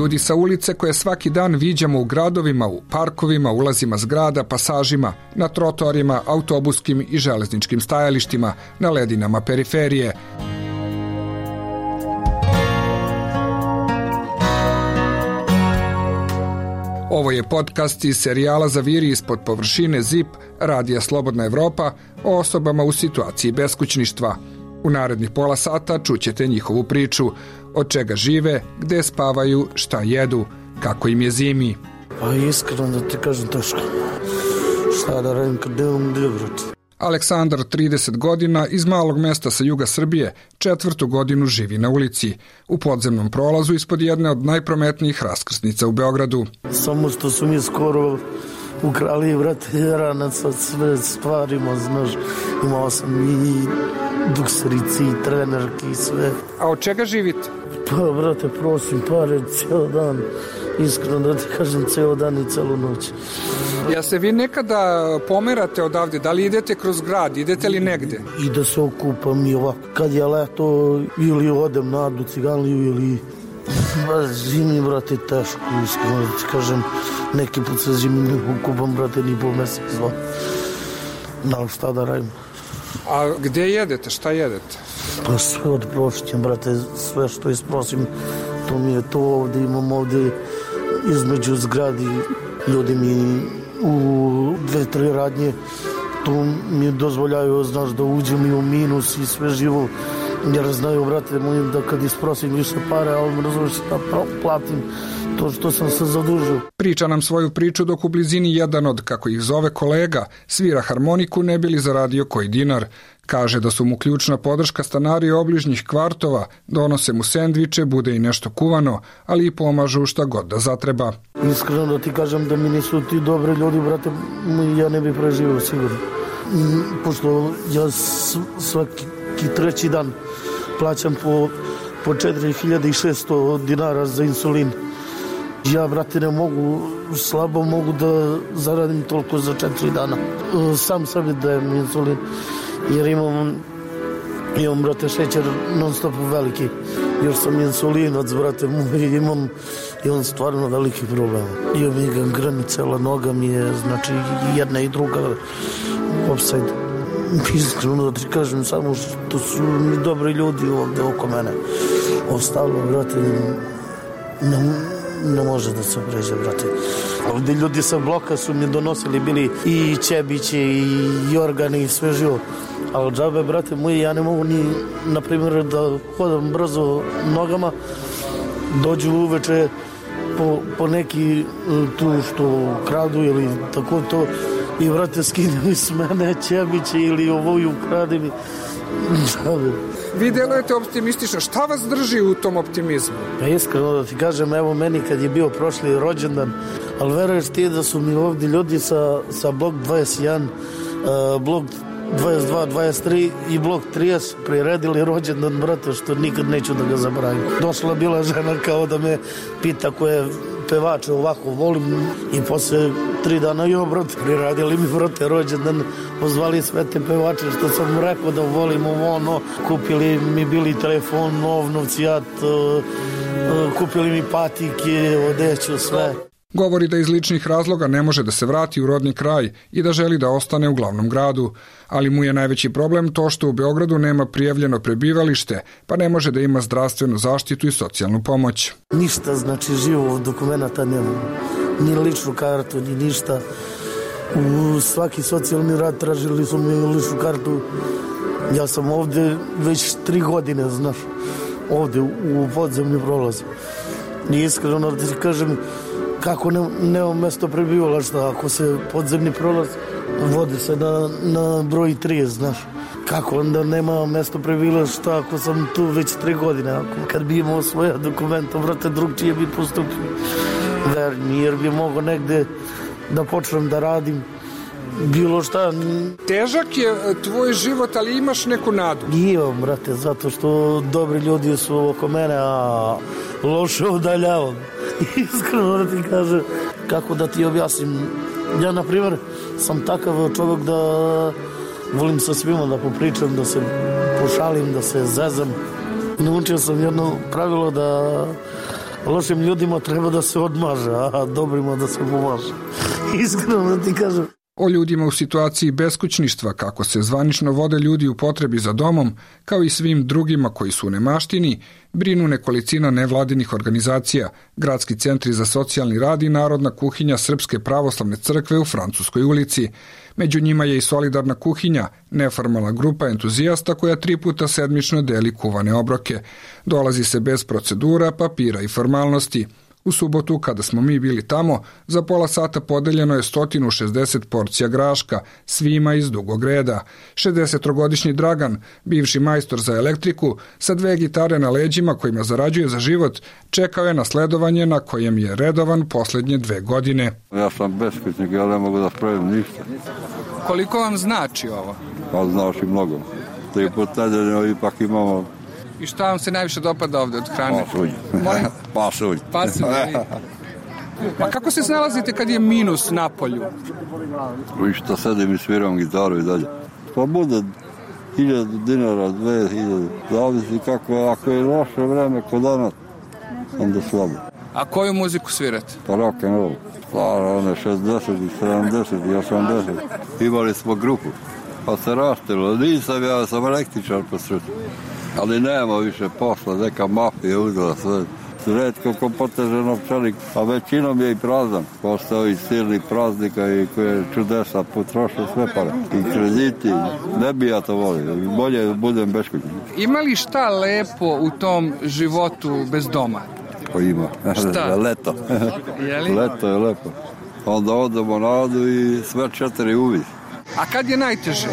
Ljudi sa ulice koje svaki dan viđamo u gradovima, u parkovima, ulazima zgrada, pasažima, na trotoarima, autobuskim i železničkim stajalištima, na ledinama periferije. Ovo je podcast iz serijala Zaviri ispod površine ZIP, radija Slobodna Evropa, o osobama u situaciji beskućništva. U narednih pola sata čućete njihovu priču, od čega žive, gde spavaju, šta jedu, kako im je zimi. Pa iskreno da ti kažem teško. Šta da radim kad nemam gdje, brate. Aleksandar, 30 godina, iz malog mesta sa juga Srbije, 4. godinu živi na ulici, u podzemnom prolazu ispod jedne od najprometnijih raskrsnica u Beogradu. Samo što su mi skoro ukrali, brate, ranac od sve stvarima, znaš. Imao sam i dukserici, i trenerki i sve. A od čega živite? Pa, brate, prosim pare cijel dan. Iskreno da ti kažem, cijel dan i celu noć. Ja se vi nekada pomerate odavde? Da li idete kroz grad? Idete li negde? I da se okupam i ovako. Kad je leto, ili odem na Adu Ciganliju, ili... Zimi, brate, teško, iskreno da ti kažem. Neki put se zimi ne okupam, brate, ni po mesec, dva. Da, šta da radim? A gde jedete? Šta jedete? Pa sve od prošćem, brate, sve što isprosim, to mi je to ovde, imam ovde između zgradi, ljudi mi u 2-3 radnje, to mi dozvoljaju, znaš, da uđem i u minus i sve živo, jer znaju, brate, mojim da kad isprosim više pare, ali me razumiješ da platim to što sam se zadužio. Priča nam svoju priču dok u blizini jedan od, kako ih zove, kolega svira harmoniku ne bi li zaradio koji dinar. Kaže da su mu ključna podrška stanari obližnjih kvartova, donose mu sendviče, bude i nešto kuvano, ali i pomažu šta god da zatreba. Iskreno da ti kažem da mi nisu ti dobri ljudi, brate, ja ne bi preživio sigurno. Pošto ja svaki treći dan plaćam po 4600 dinara za insulin. Ja, brate, ne mogu, slabo mogu da zaradim toliko za 4 dana. Sam sebi dajem insulin, jer imam, brate, šećer non stop veliki. Još sam insulinac, brate, imam stvarno veliki problem. Imam i gangrenu, cela noga mi je, znači, jedna i druga offside. Iskreno da ti kažem, samo što su mi dobri ljudi ovdje oko mene. Ostalo, brate, ne može da se pređe, brate. Ovdje ljudi sa bloka su mi donosili, bili i Čebiće i organi i sve živo. Ali džabe, brate moji, ja ne mogu ni, na primjer, da hodam brzo nogama, dođu uveče po neki tu što kradu ili tako to i, brate, skidaju s mene Čebiće ili ovoju krade mi. Džabe. Vi delujete optimistično. Šta vas drži u tom optimizmu? Pa iskreno da ti kažem, evo meni kad je bio prošli rođendan, ali veruješ ti da su mi ovdje ljudi sa blok 21, blok 22, 23 i blok 30 priredili rođendan, brate, što nikad neću da ga zaboravim. Došla bila žena kao da me pita koje pevače ovako volim i posle 3 dana brate, priradili mi, brate, rođendan, pozvali sve te pevače što sam rekao da volim ono, kupili mi bili telefon, nov, novcijat, kupili mi patike, odeću, sve. Govori da iz ličnih razloga ne može da se vrati u rodni kraj i da želi da ostane u glavnom gradu, ali mu je najveći problem to što u Beogradu nema prijavljeno prebivalište, pa ne može da ima zdravstvenu zaštitu i socijalnu pomoć. Ništa, znači, živo dokumenta nemam, ni ličnu kartu, ni ništa. U svaki socijalni rad tražili su mi ličnu kartu. Ja sam ovdje već 3 godine, znaš, ovdje u podzemni prolaz. I iskreno da ti kažem, kako nema mesto prebivališta, ako se podzemni prolaz vodi se na broj 3, znaš. Kako onda nema mesto prebivališta ako sam tu već 3 godine? Kad bi imao svoja dokumenta, brate, drugčije bi postupio. Verni, jer bi mogao negde da počnem da radim bilo šta. Težak je tvoj život, ali imaš neku nadu? Imam, brate, zato što dobri ljudi su oko mene, a loše udaljavam. Iskreno da ti kažem, kako da ti objasnim. Ja, na primjer, sam takav čovjek da volim sa svima da popričam, da se pošalim, da se zezam. Naučio sam jedno pravilo da Lošim ljudima treba da se odmaže, a dobrima da se pomaže. Iskreno ti kažem. O ljudima u situaciji beskućništva, kako se zvanično vode ljudi u potrebi za domom, kao i svim drugima koji su u nemaštini, brinu nekolicina nevladinih organizacija, gradski centri za socijalni rad i Narodna kuhinja Srpske pravoslavne crkve u Francuskoj ulici. Među njima je i Solidarna kuhinja, neformalna grupa entuzijasta koja 3 puta sedmično deli kuvane obroke. Dolazi se bez procedura, papira i formalnosti. U subotu, kada smo mi bili tamo, za pola sata podeljeno je 160 porcija graška, svima iz dugog reda. 60-godišnji Dragan, bivši majstor za elektriku, sa 2 gitare na leđima kojima zarađuje za život, čekao je na sledovanje na kojem je redovan poslednje 2 godine. Ja sam beskućnik, ja ne mogu da spravim ništa. Koliko vam znači ovo? Pa znači mnogo. 3 puta nedeljno ipak imamo. I šta vam se najviše dopada ovde od hrane? Pasulj. Pasulj. Pasulj. Pa kako se snalazite kad je minus na polju? I što sedim i sviram gitaru i dalje. Pa bude 1000 dinara, 2000, zavisi kako je, ako je loše vreme kod danas, onda slabo. A koju muziku svirate? Pa rock and roll. Stara, one 60, 70 i 80. Imali smo grupu, pa se raštilo. Nisam ja, sam električar po sreću. Ali nema više posla, neka mafija uzela sve. Redko ko poteže novčanik, a većinom je i prazan. Posle ovih silnih praznika i koje čudesa potroše sve pare. I krediti, ne bi ja to volio. Bolje budem beskućnik. Ima li šta lepo u tom životu bez doma? Pa ima. Šta? Leto. Leto je lepo. Onda odemo na Adu i sve 4 uvi. A kad je najteže?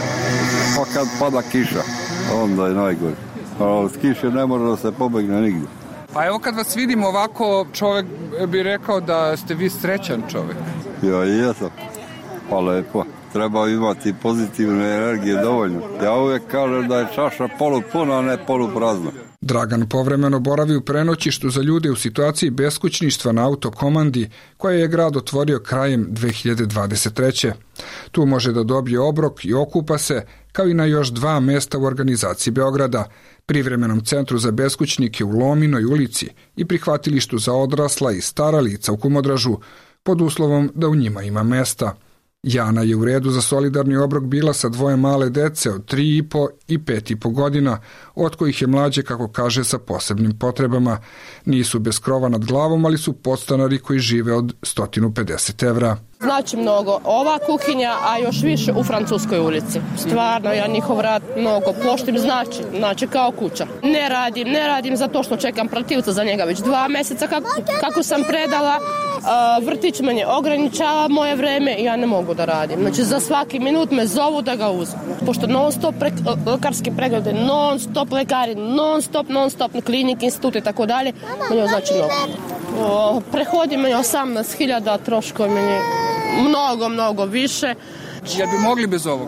Pa kad pada kiša, onda je najgore. A od kiše ne mora da se pobegne nigdje. Pa evo kad vas vidim ovako, čovjek bi rekao da ste vi srećan čovjek. Ja i jesam. Pa lepo. Treba imati pozitivne energije dovoljno. Ja uvijek kažem da je čaša polupuna, a ne poluprazna. Dragan povremeno boravi u prenoćištu za ljude u situaciji beskućništva na autokomandi koje je grad otvorio krajem 2023. Tu može da dobije obrok i okupa se, kao i na još 2 mesta u organizaciji Beograda, privremenom centru za beskućnike u Lominoj ulici i prihvatilištu za odrasla i stara lica u Kumodražu, pod uslovom da u njima ima mesta. Jana je u redu za solidarni obrok bila sa 2 male dece od 3,5 i 5,5 godina, od kojih je mlađe, kako kaže, sa posebnim potrebama. Nisu bez krova nad glavom, ali su podstanari koji žive od 150 evra. Znači mnogo ova kuhinja, a još više u Francuskoj ulici. Stvarno, ja njihov rad mnogo poštim, znači kao kuća. Ne radim zato što čekam protivca za njega već 2 meseca kako sam predala. Vrtić meni ograničava moje vreme i ja ne mogu da radim. Znači za svaki minut me zovu da ga uzmem. Pošto non stop lekarski preglede, non stop lekari, non stop klinik, institut i tako dalje, meni znači mnogo. Prehodim meni 18.000, troškovi meni mnogo više. Jel bi mogli bez ovoga?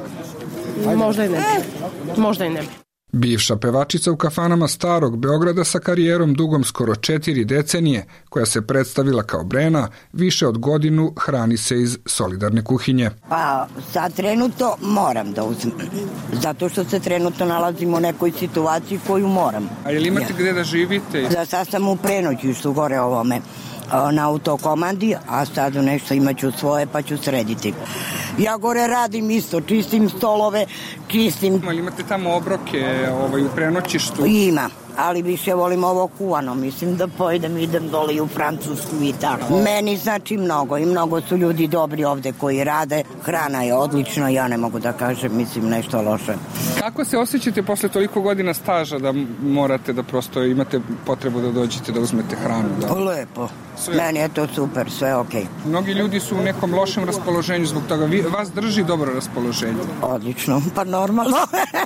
Možda i ne bi. Bivša pevačica u kafanama starog Beograda sa karijerom dugom skoro 4 decenije, koja se predstavila kao Brena, više od godinu hrani se iz solidarne kuhinje. Pa sad trenutno moram da uzmem, zato što se trenutno nalazimo u nekoj situaciji koju moram. A jel imate gde da živite? Sad sam u prenoćištu gore ovome na autokomandi, a sad nešto imaću svoje pa ću srediti. Ja gore radim isto, čistim stolove, čistim... Ali imate tamo obroke u prenoćištu? Ima, ali više volim ovo kuvano, mislim da idem dole u Francusku i tako. Meni znači mnogo i mnogo su ljudi dobri ovde koji rade, hrana je odlična, ja ne mogu da kažem, mislim nešto loše. Kako se osjećate posle toliko godina staža da morate da prosto imate potrebu da dođete da uzmete hranu? Da? Lepo. Meni je to super, sve okej. Mnogi ljudi su u nekom lošem raspoloženju zbog toga. Vas drži dobro raspoloženje? Odlično, pa normalno.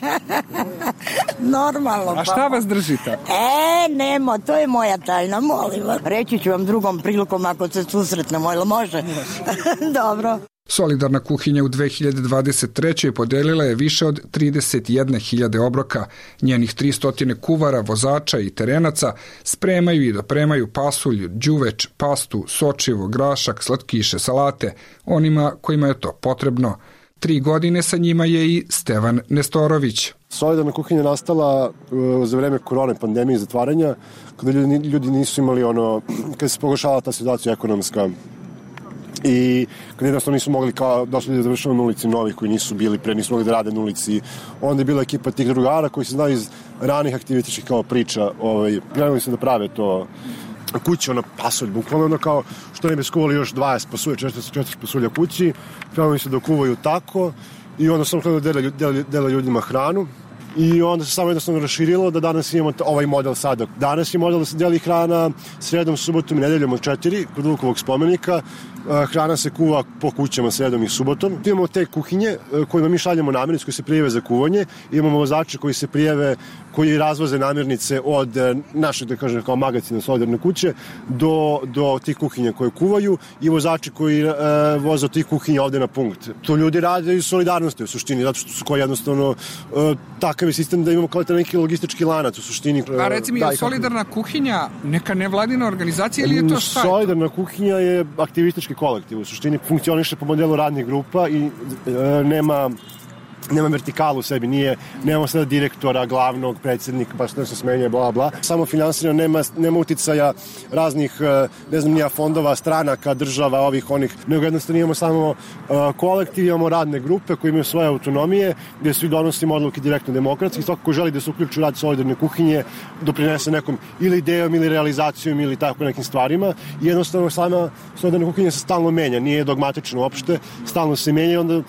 Normalno. A šta vas drži tako? Nemo, to je moja tajna, molim vas. Reći ću vam drugom prilikom ako se susretnemo, ili može? Dobro. Solidarna kuhinja u 2023. podelila je više od 31.000 obroka. Njenih 300 kuvara, vozača i terenaca spremaju i dopremaju pasulj, đuveč, pastu, sočivo, grašak, slatkiše, salate, onima kojima je to potrebno. 3 godine sa njima je i Stevan Nestorović. Solidarna kuhinja nastala za vreme korone, pandemije i zatvaranja, kada ljudi nisu imali kada se pogoršala ta situacija ekonomska i kad jednostavno nisu mogli došli da završava na ulici novih koji nisu bili pre, nisu mogli da rade na ulici. Onda je bila ekipa tih drugara koji se znaju iz ranih aktivitičkih priča. Krenuli su da prave to kuće, pasulj, bukvalno kao što ne bi skuvali još 20 pasulja, 40 pasulja kući. Krenuli su da kuvaju tako i onda sam krenuo da dele ljudima hranu. I onda se samo jednostavno raširilo da danas imamo ovaj model sada. Danas je model da se deli hrana sredom, subotom i nedeljom od 4 kod Vukovog spomenika. Hrana se kuva po kućama sredom i subotom. Imamo te kuhinje kojima mi šaljemo namirnice koji se prijave za kuvanje. Imamo vozače koji se prijave, koji razvoze namirnice od našeg, da kažem, kao magacina solidarne kuće do tih kuhinja koje kuvaju i vozači koji voze od tih kuhinja ovde na punkt. To ljudi rade iz solidarnosti u suštini, zato što su koji jednostavno takav je sistem da imamo kao neki logistički lanac u suštini. A recimo je solidarna kuhinja neka nevladina organizacija ili je to šta? Solidarna kuhinja je aktivistički kolektiv. U suštini funkcioniše po modelu radnih grupa i nema vertikalu u sebi, nema sada direktora, glavnog, predsjednika, pa što se smenje, bla, bla. Samo finansirano, nema uticaja raznih, ne znam, nija fondova, stranaka, država, ovih, onih, nego jednostavno imamo samo kolektiv, imamo radne grupe koji imaju svoje autonomije, gdje svi donosimo odluke direktno demokratski, svako ko želi da se uključi u rad solidarne kuhinje, doprinese nekom ili idejom ili realizacijom ili tako nekim stvarima i jednostavno sama solidarna kuhinja se stalno menja, nije dogmatično uopšte, stalno se menja i onda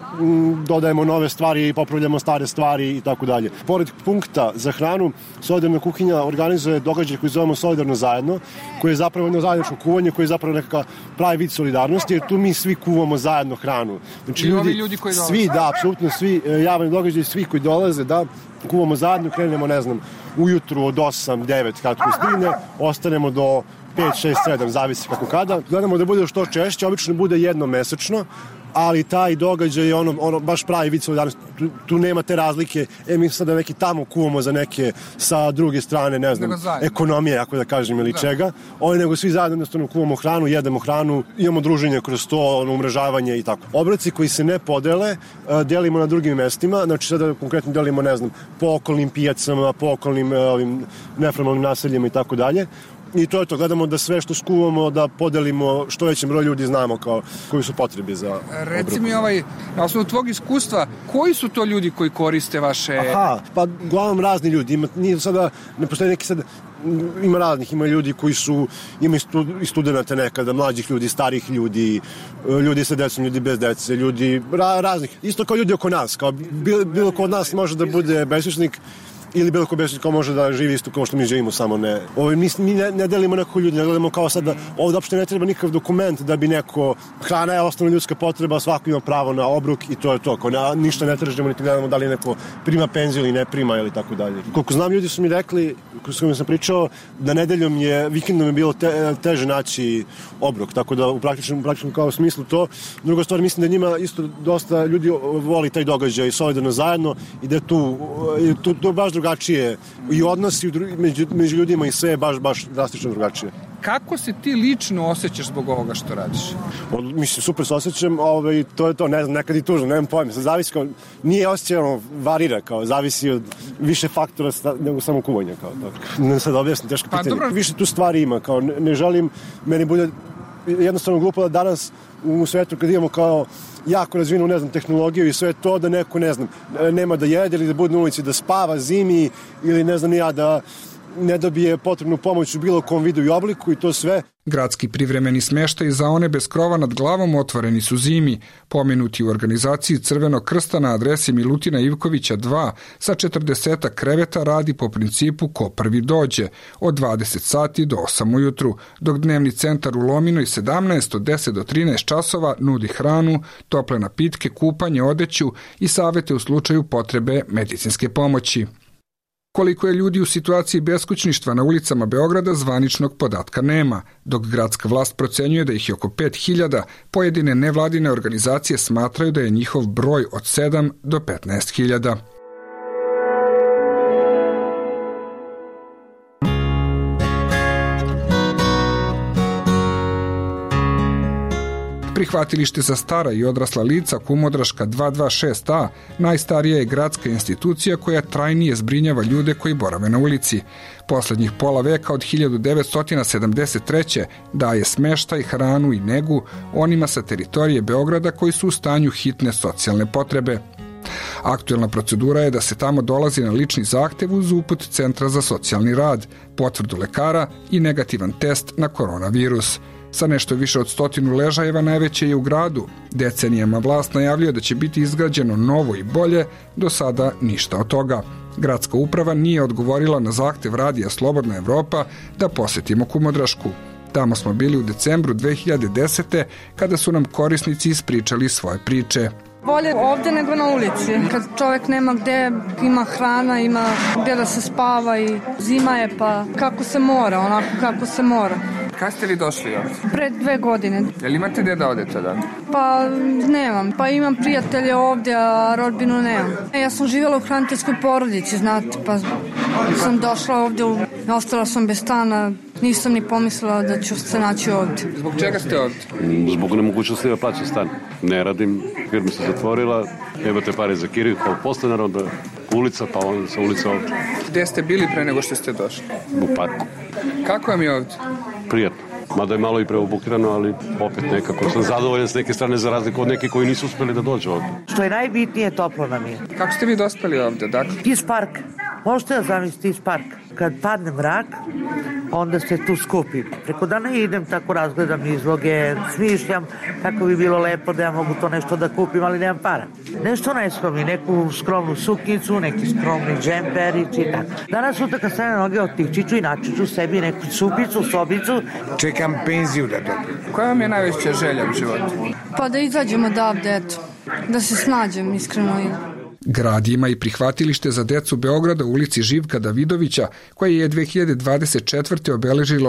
dodajemo nove stvari i popravljamo stare stvari i tako dalje. Pored punkta za hranu, solidarna kuhinja organizuje događaj koji zovemo Solidarno zajedno, koji je zapravo jedno zajedničko kuvanje, koji je zapravo nekakav pravi vid solidarnosti, jer tu mi svi kuvamo zajedno hranu. Znači, ljudi koji dolaze? Svi, da, apsolutno svi javni događaj, svi koji dolaze, da, kuvamo zajedno, krenemo, ne znam, ujutru od 8, 9, kako stigne, ostanemo do 5, 6, 7, zavisi kako kada. Gledamo da bude što češće, obično bude jednom mesečno, ali taj događaj je baš pravi vid solidarnosti. Tu nema te razlike, mi sada neki tamo kuvamo za neke sa druge strane, ne znam, ekonomije, ako da kažem, ili čega. Nego svi zajedno jednostavno kuvamo hranu, jedemo hranu, imamo druženje kroz to, umrežavanje i tako. Obroci koji se ne podele, delimo na drugim mestima, znači sada konkretno delimo, ne znam, po okolnim pijacama, po okolnim neformalnim naseljima i tako dalje. I to je to, gledamo da sve što skuvamo da podelimo što većem broju ljudi znamo koji su potrebi za obrok. Reci mi na osnovu tvog iskustva, koji su to ljudi koji koriste vaše... Pa uglavnom razni ljudi, nije sada, ne postoji neki sad, ima raznih, ima ljudi koji ima i studenta nekada, mlađih ljudi, starih ljudi, ljudi sa decom, ljudi bez dece, ljudi raznih, isto kao ljudi oko nas, kao bilo ko od nas može da bude beskućnik, ili bilo ko beskućnik može da živi isto kao što mi živimo, samo ne. Mi ne delimo nekako ljudi, ne gledamo kao sad da ovdje uopšte ne treba nikakav dokument da bi neko, hrana je osnovna ljudska potreba, svako ima pravo na obrok i to je to. Ništa ne tražimo, niti gledamo da li neko prima penziju ili ne prima ili tako dalje. Koliko znam, ljudi su mi rekli, s kojima sam pričao, da nedeljom vikendom je bilo teže naći obrok, tako da u praktičnom kao smislu to. Druga stvar, mislim da njima isto dosta ljudi voli taj događaj solidarno zajedno i da tu baš drugačije i odnosi među ljudima i sve je baš drastično drugačije. Kako se ti lično osjećaš zbog ovoga što radiš? Mislim, super se osjećam, to je to, ne znam, nekad i tužno, nemam pojma, zavisi kao, nije osjećaj, varira, kao, zavisi od više faktora nego samo kuvanja, kao, tako. Ne sad objasnim, teško pitanje. Dobro. Više tu stvari ima, kao, ne želim, meni bude jednostavno glupo da danas u svetu kad imamo kao jako razvinu, ne znam, tehnologiju i sve to, da neko, ne znam, nema da jede ili da bude na ulici da spava zimi ili ne znam ja da ne dobije potrebnu pomoć u bilo kom vidu i obliku i to sve. Gradski privremeni smeštaj za one bez krova nad glavom otvoreni su zimi, pomenuti u organizaciji Crvenog krsta na adresi Milutina Ivkovića 2 sa 40 kreveta radi po principu ko prvi dođe, od 20 sati do 8 ujutru, dok dnevni centar u Lominoj 17 od 10 do 13 časova nudi hranu, tople napitke, kupanje, odeću i savete u slučaju potrebe medicinske pomoći. Koliko je ljudi u situaciji beskućništva na ulicama Beograda, zvaničnog podatka nema, dok gradska vlast procenjuje da ih je oko 5.000, pojedine nevladine organizacije smatraju da je njihov broj od 7 do 15.000. Prihvatilište za stara i odrasla lica Kumodraška 226A najstarija je gradska institucija koja trajnije zbrinjava ljude koji borave na ulici. Poslednjih pola veka od 1973. daje smeštaj, hranu i negu onima sa teritorije Beograda koji su u stanju hitne socijalne potrebe. Aktuelna procedura je da se tamo dolazi na lični zahtev uz uput Centra za socijalni rad, potvrdu lekara i negativan test na koronavirus. Sa nešto više od 100 ležajeva najveće je u gradu. Decenijama vlast najavljuje da će biti izgrađeno novo i bolje, do sada ništa od toga. Gradska uprava nije odgovorila na zahtev Radija Slobodna Evropa da posetimo Kumodrašku. Tamo smo bili u decembru 2010. kada su nam korisnici ispričali svoje priče. Bolje ovde nego na ulici. Kad čovjek nema gde, ima hrana, ima gde da se spava i zima je pa kako se mora, onako kako se mora. Kada ste vi došli ovdje? Pre 2 godine. Jel imate gde da odete da? Pa nemam. Pa imam prijatelje ovdje, a rodbinu nemam. Ja sam živjela u hraniteljskoj porodici, znate, pa sam došla ovdje, ostala sam bez stana, nisam ni pomislila da ću se naći ovdje. Zbog čega ste ovdje? Zbog nemogućnosti da plaćam stan. Ne radim, firma se zatvorila, imate pare za kiriju kao podstanar, onda ulica, pa onda sa ulica ovdje. Gde ste bili pre nego što ste došli? U parku. Kako vam je ovdje? Prijatno. Mada je malo i preobukirano, ali opet nekako sam zadovoljan s neke strane za razliku od nekih koji nisu uspeli da dođu ovdje. Što je najbitnije, toplo nam je. Kako ste vi dospeli ovdje, dakle? Iz parka. Možete da zamislite iz parka. Kad padne mrak, onda se tu skupim. Preko dana idem, tako razgledam izloge, smišljam kako bi bilo lepo da ja mogu to nešto da kupim, ali nemam para. Nešto najskromniji, neku skromnu suknicu, neki skromni džemperić i tako. Danas sutra kad stane noge otići ću i naći ću sebi neku supicu, sobicu. Čekam penziju da dobijem. Koja vam je najveća želja u životu? Pa da izađemo odavde, eto. Da se snađem, iskreno. Grad ima i prihvatilište za decu Beograda u ulici Živka Davidovića, koje je 2024. obeležilo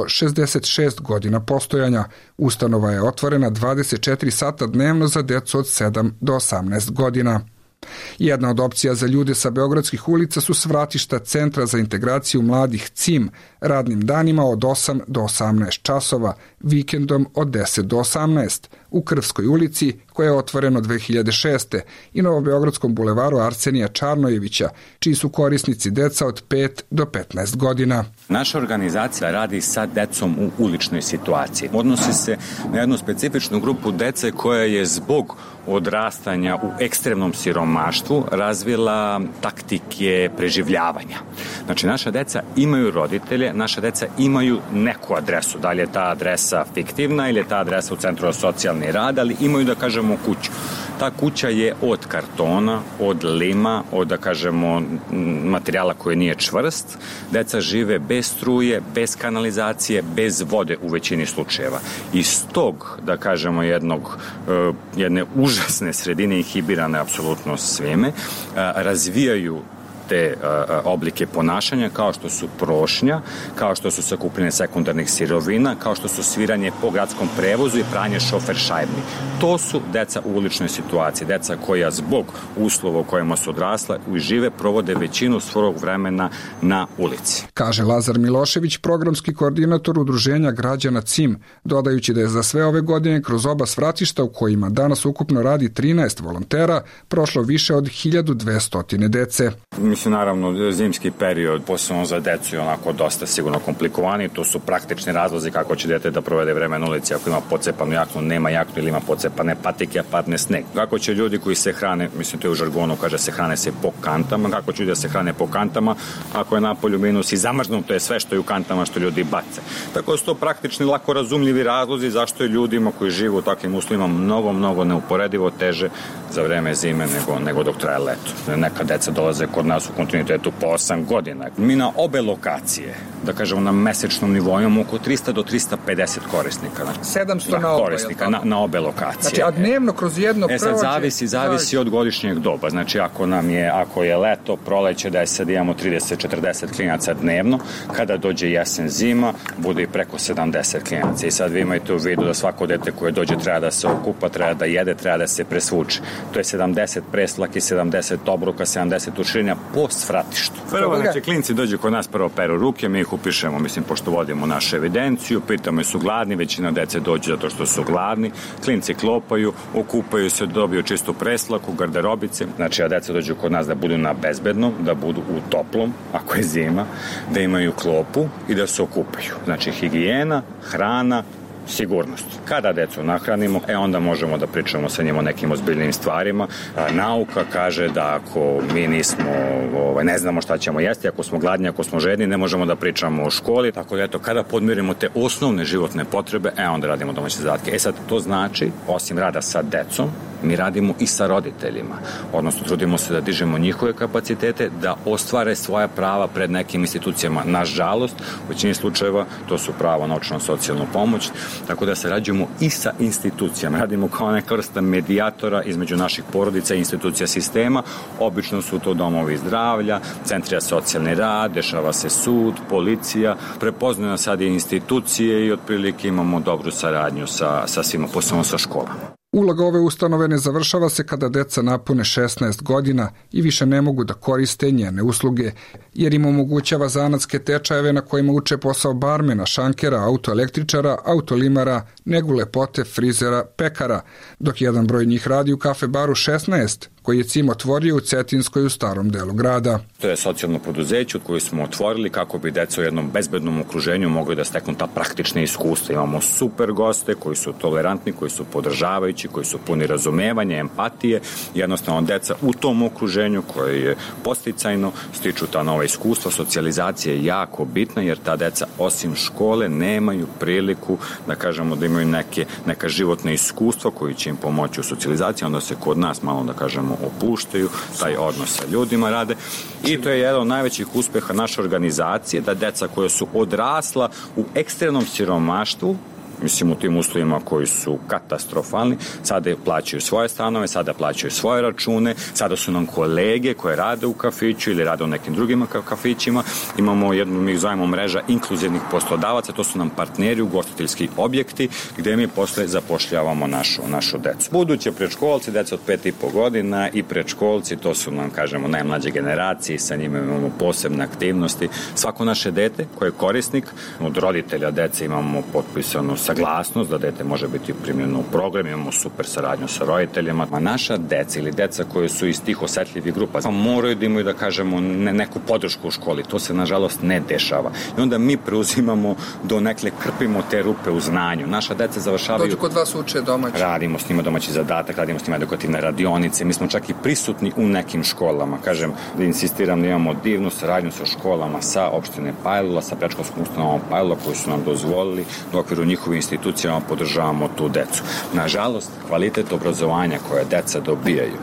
66 godina postojanja. Ustanova je otvorena 24 sata dnevno za decu od 7 do 18 godina. Jedna od opcija za ljude sa beogradskih ulica su svratišta Centra za integraciju mladih CIM, radnim danima od 8 do 18 časova, vikendom od 10 do 18, u Krvskoj ulici, koja je otvoreno 2006. i Novobeogradskom bulevaru Arsenija Čarnojevića, čiji su korisnici deca od 5 do 15 godina. Naša organizacija radi sa decom u uličnoj situaciji. Odnosi se na jednu specifičnu grupu dece koja je zbog odrastanja u ekstremnom siromaštvu razvila taktike preživljavanja. Znači, naša deca imaju roditelje, naša deca imaju neku adresu. Da li je ta adresa fiktivna ili je ta adresa u Centru za socijalni rad, ali imaju, da kažemo, kuću. Ta kuća je od kartona, od lima, od, da kažemo, materijala koji nije čvrst. Deca žive bez struje, bez kanalizacije, bez vode u većini slučajeva. Iz tog, da kažemo, jedne užasne sredine inhibirane apsolutno svime, razvijaju te oblike ponašanja kao što su prošnja, kao što su sakupljanje sekundarnih sirovina, kao što su sviranje po gradskom prevozu i pranje šofer šajbni. To su deca u uličnoj situaciji, deca koja zbog uslova u kojima su odrasla i žive provode većinu svog vremena na ulici. Kaže Lazar Milošević, programski koordinator udruženja građana CIM, dodajući da je za sve ove godine kroz oba svratišta u kojima danas ukupno radi 13 volontera prošlo više od 1200 dece. Mislim, naravno, zimski period, posebno za decu, je onako dosta sigurno komplikovani. To su praktični razlozi kako će dete da provede vreme na ulici ako ima pocepanu jaknu, nema jaknu ili ima pocepane patike, a padne sneg. Kako će ljudi koji se hrane, mislim, to je u žargonu, kaže se hrane se po kantama, kako će ljudi da se hrane po kantama ako je napolju minus i zamrznuto je sve što je u kantama što ljudi bace. Tako da su to praktični, lako razumljivi razlozi zašto je ljudima koji žive u takvim uslovima mnogo neuporedivo teže za vreme zime nego dok traje leto. Neka deca dolaze kod nas u kontinuitetu po 8 godina. Mi na obe lokacije, da kažemo na mesečnom nivou, imamo oko 300 do 350 korisnika. 700 na obe, korisnika na obe lokacije. Znači, a dnevno kroz jedno prođe? Sad zavisi od godišnjeg doba. Znači, ako je leto, proleće, da je sad imamo 30-40 klinaca dnevno, kada dođe jesen, zima, bude i preko 70 klinaca. I sad vi imajte u vidu da svako dete koje dođe treba da se okupa, treba da jede, treba da se presvuče. To je 70 preslaki, 70 obruka, 70 uširnja, po svratištu. Prvo, znači, klinci dođu kod nas, prvo peru ruke, mi ih upišemo, pošto vodimo našu evidenciju, pitamo su gladni, većina dece dođe zato što su gladni, klinci klopaju, okupaju se, dobiju čistu preslaku, garderobice, znači, a deca dođu kod nas da budu na bezbednom, da budu u toplom, ako je zima, da imaju klopu i da se okupaju. Znači, higijena, hrana, sigurnost. Kada decu nahranimo, onda možemo da pričamo sa njima o nekim ozbiljnim stvarima. Nauka kaže da ako mi ne znamo šta ćemo jesti, ako smo gladni, ako smo žedni, ne možemo da pričamo o školi, tako da kada podmirimo te osnovne životne potrebe, onda radimo domaće zadatke. Sad, to znači, osim rada sa decom, mi radimo i sa roditeljima. Odnosno, trudimo se da dižemo njihove kapacitete, da ostvare svoja prava pred nekim institucijama. Nažalost, u većini slučajeva to su pravo na socijalnu pomoć, tako da sarađujemo i sa institucijama. Radimo kao neka vrsta medijatora između naših porodica i institucija sistema. Obično su to domovi zdravlja, centri za socijalni rad, dešava se sud, policija, prepoznaju nas sad i institucije i otprilike imamo dobru saradnju sa svima, posebno sa školama. Uloga ove ustanove ne završava se kada deca napune 16 godina i više ne mogu da koriste njene usluge, jer im omogućava zanatske tečajeve na kojima uče posao barmena, šankera, autoelektričara, autolimara, negu lepote, frizera, pekara, dok jedan broj njih radi u kafe baru 16, koji je CIM otvorio u Cetinskoj u starom delu grada. To je socijalno preduzeće koje smo otvorili kako bi deca u jednom bezbednom okruženju mogli da steknu ta praktična iskustva. Imamo super goste koji su tolerantni, koji su podržavajući, koji su puni razumevanja, empatije. Jednostavno, deca u tom okruženju koje je podsticajno stiču ta nova iskustva. Socijalizacija je jako bitna jer ta deca osim škole nemaju priliku da kažemo da imaju neka životna iskustva koji će im pomoći u socijalizaciji. Onda se kod nas malo da kažemo opuštaju, taj odnos sa ljudima rade i to je jedan od najvećih uspeha naše organizacije, da deca koja su odrasla u ekstremnom siromaštvu, u tim uslovima koji su katastrofalni, sada plaćaju svoje stanove, sada plaćaju svoje račune, sada su nam kolege koje rade u kafiću ili rade u nekim drugim kafićima. Imamo jednu, mi zovemo mreža inkluzivnih poslodavaca, to su nam partneri, ugostiteljski objekti, gde mi posle zapošljavamo našu decu. Buduće predškolci, deca od 5,5 godina i predškolci, to su nam, kažemo, najmlađe generacije, sa njima imamo posebne aktivnosti. Svako naše dete koje je korisnik, od roditelja dece imamo potpisanu saglasnost da dete može biti primljeno u program, imamo super saradnju sa roditeljima. A naša deca ili deca koje su iz tih osetljivih grupa moraju da imaju, da kažemo, neku podršku u školi. To se, nažalost, ne dešava. I onda mi preuzimamo do nekle, krpimo te rupe u znanju. Naša deca završavaju... Dođu kod vas uče domaći. Radimo s njima domaći zadatak, radimo s njima edukativne radionice. Mi smo čak i prisutni u nekim školama. Kažem, da insistiram da imamo divnu saradnju sa školama, sa opštine Pajlula, sa predškolskom ustanovom Pajlula, koji su nam dozvolili u okviru njihovih institucijama podržavamo tu decu. Nažalost, kvalitet obrazovanja koje deca dobijaju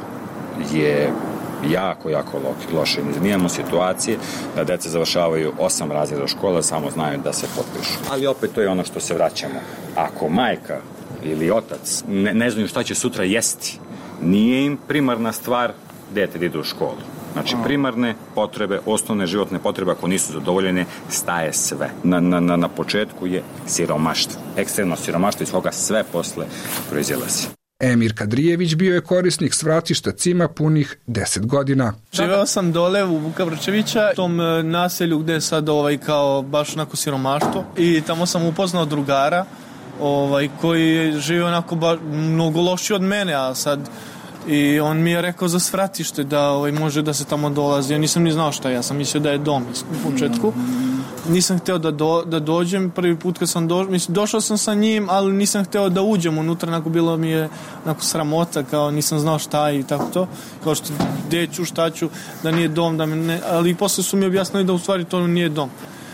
je jako loše. Mi imamo situacije da deca završavaju 8 razreda škola, samo znaju da se potpišu. Ali opet to je ono što se vraćamo. Ako majka ili otac ne znaju šta će sutra jesti, nije im primarna stvar dete da ide u školu. Znači, primarne potrebe, osnovne životne potrebe, ako nisu zadovoljene, staje sve. Na početku je siromaštvo. Ekstremno siromaštvo iz koga sve posle proizilazi. Emir Kadrijević bio je korisnik svratišta CIM-a punih 10 godina. Živeo sam dole u Vuka Vrčevića, u tom naselju gde je sad kao baš onako siromaštvo, i tamo sam upoznao drugara koji žive onako mnogo loši od mene, a sad i on mi je rekao za svratište da može da se tamo dolazi. Ja nisam ni znao šta, ja sam mislio da je dom u početku. Nisam hteo da dođem, prvi put kad sam došao sam sa njim, ali nisam hteo da uđem unutra, onako bilo mi je onako sramota, kao nisam znao šta i tako to, kao što gde ću, šta ću, da nije dom, ali posle su mi objasnili da u stvari to nije dom.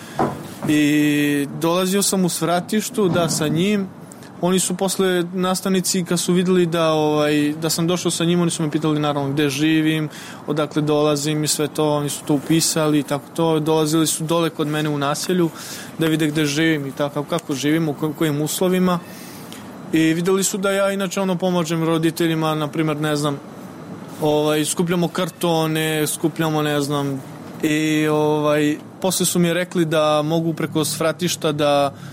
I dolazio sam u svratištu, da, sa njim. Oni su posle nastavnici, kad su videli da sam došao sa njim, oni su me pitali naravno gde živim, odakle dolazim i sve to, oni su to upisali i tako to. Dolazili su dole kod mene u naselju da vide gde živim i tako, kako živim, u kojim uslovima. I videli su da ja inače pomažem roditeljima, na primjer, ne znam, skupljamo kartone, skupljamo, ne znam, i posle su mi rekli da mogu preko svratišta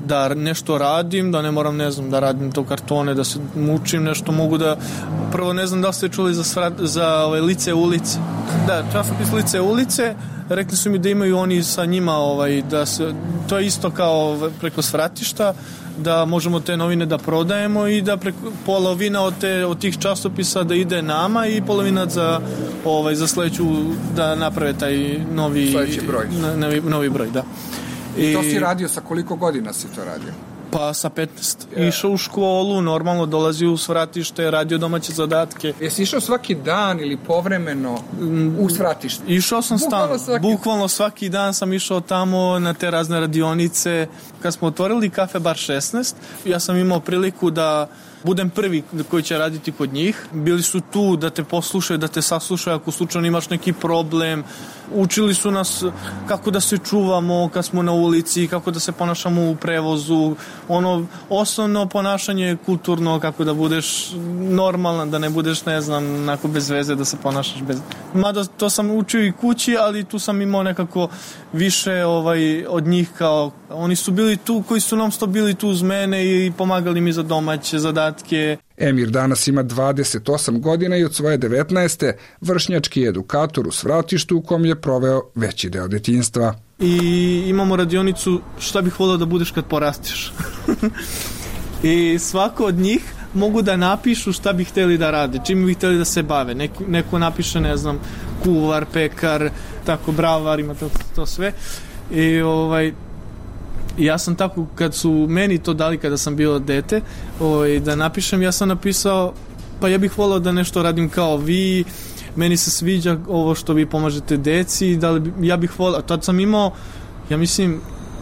da nešto radim, da ne moram, ne znam, da radim to kartone, da se mučim, nešto mogu da... Prvo, ne znam da li ste čuli za Lice ulice. Da, časopis Lice ulice, rekli su mi da imaju oni sa njima, da se, to je isto kao preko svratišta, da možemo te novine da prodajemo i da polovina od tih časopisa da ide nama i polovina za sledeću da naprave taj novi broj, da. I to si radio, sa koliko godina si to radio? Pa sa 15. Išao u školu, normalno dolazio u svratište, radio domaće zadatke. Jesi išao svaki dan ili povremeno u svratište? Išao sam bukvalno svaki dan sam išao tamo na te razne radionice. Kad smo otvorili Kafe Bar 16, ja sam imao priliku da budem prvi koji će raditi kod njih. Bili su tu da te poslušaju, da te saslušaju ako slučajno imaš neki problem. Učili su nas kako da se čuvamo kad smo na ulici, kako da se ponašamo u prevozu, osnovno ponašanje kulturno, kako da budeš normalan, da ne budeš, ne znam, onako bez veze, da se ponašaš bez... Mada to sam učio i kući, ali tu sam imao nekako više od njih, kao oni su bili tu, koji su non stop bili tu uz mene i pomagali mi za domaće zadatke. Emir danas ima 28 godina i od svoje 19. vršnjački edukator u svratištu u kom je proveo veći deo detinjstva. I imamo radionicu šta bih volio da budeš kad porastiš. I svako od njih mogu da napišu šta bi hteli da rade, čim bi hteli da se bave. Neko napiše, ne znam, kuvar, pekar, tako, bravar, ima to sve. I ja sam tako, kad su meni to dali kada sam bio dete, da napišem, ja sam napisao, pa ja bih volao da nešto radim kao vi, meni se sviđa ovo što vi pomažete deci, ja bih volao, tad sam imao, ja mislim,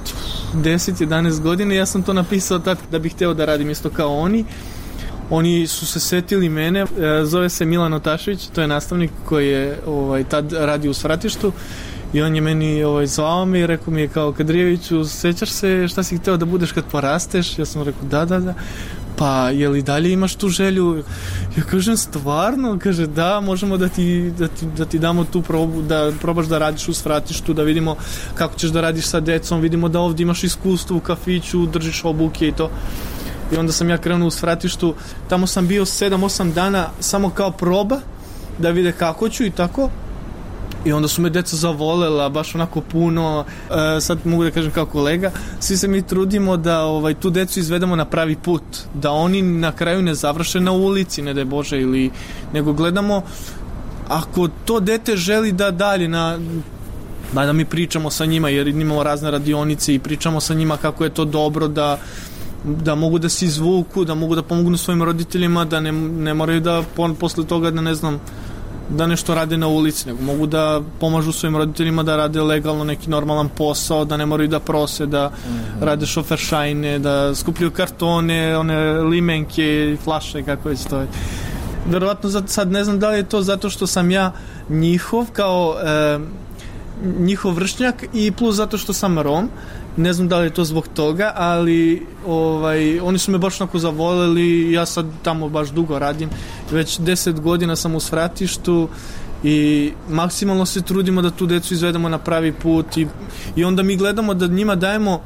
10-11 godina, ja sam to napisao tad da bih hteo da radim isto kao oni. Oni su se setili mene, zove se Milan Otašević, to je nastavnik koji je tad radio u svratištu. I on je meni zvao me i rekao mi je kao, Kadrijeviću, sećaš se šta si hteo da budeš kad porasteš? Ja sam rekao da. Pa je li dalje imaš tu želju? Ja kažem, stvarno? Kaže, da, možemo da ti damo tu probu, da probaš da radiš u svratištu, da vidimo kako ćeš da radiš sa decom, vidimo da ovdje imaš iskustvo u kafiću, držiš obuke i to. I onda sam ja krenuo u svratištu, tamo sam bio 7-8 dana samo kao proba, da vide kako ću i tako. I onda su me deca zavolela, baš onako puno, sad mogu da kažem kao kolega, svi se mi trudimo da tu decu izvedemo na pravi put, da oni na kraju ne završe na ulici, ne daj Bože, nego gledamo, ako to dete želi da dalje da mi pričamo sa njima, jer imamo razne radionice i pričamo sa njima kako je to dobro, da mogu da se izvuku, da mogu da pomognu svojim roditeljima, da ne moraju da posle toga da ne znam, da nešto rade na ulici, nego mogu da pomažu svojim roditeljima da rade legalno neki normalan posao, da ne moraju da prose, da rade šoferšajne, da skupljaju kartone, one limenke, flaše, kako već to je. Verovatno sad ne znam da li je to zato što sam ja njihov kao njihov vršnjak i plus zato što sam Rom. Ne znam da li je to zbog toga, ali oni su me baš onako zavoleli, ja sad tamo baš dugo radim, već 10 godina sam u svratištu i maksimalno se trudimo da tu decu izvedemo na pravi put i onda mi gledamo da njima dajemo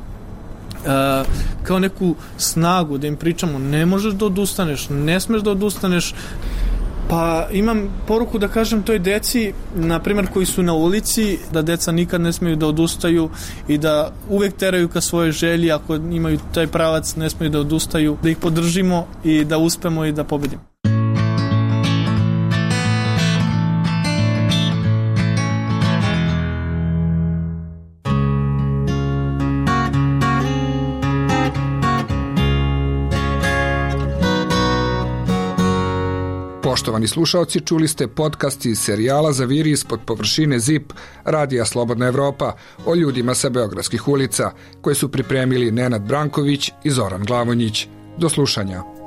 kao neku snagu, da im pričamo, ne možeš da odustaneš, ne smeš da odustaneš. Pa imam poruku da kažem toj deci, na primjer koji su na ulici, da deca nikad ne smiju da odustaju i da uvek teraju ka svojoj želji, ako imaju taj pravac ne smiju da odustaju, da ih podržimo i da uspemo i da pobedimo. Poštovani slušaoci, čuli ste podcast iz serijala Zaviri ispod površine ZIP Radija Slobodna Evropa o ljudima sa beogradskih ulica, koje su pripremili Nenad Branković i Zoran Glavonjić. Do slušanja.